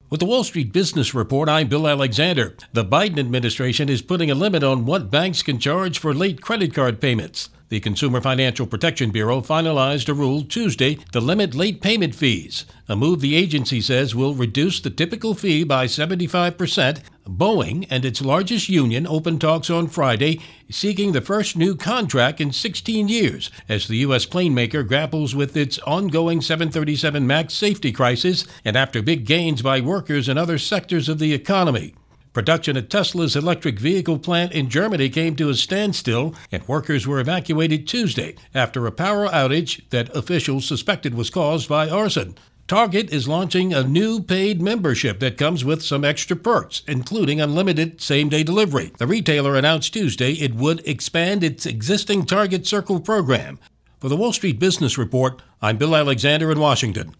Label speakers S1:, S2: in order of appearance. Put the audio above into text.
S1: With the Wall Street Business Report, I'm Bill Alexander. The Biden administration is putting a limit on what banks can charge for late credit card payments. The Consumer Financial Protection Bureau finalized a rule Tuesday to limit late payment fees, a move the agency says will reduce the typical fee by 75%. Boeing and its largest union opened talks on Friday, seeking the first new contract in 16 years as the U.S. plane maker grapples with its ongoing 737 MAX safety crisis and after big gains by workers in other sectors of the economy. Production at Tesla's electric vehicle plant in Germany came to a standstill, and workers were evacuated Tuesday after a power outage that officials suspected was caused by arson. Target is launching a new paid membership that comes with some extra perks, including unlimited same-day delivery. The retailer announced Tuesday it would expand its existing Target Circle program. For the Wall Street Business Report, I'm Bill Alexander in Washington.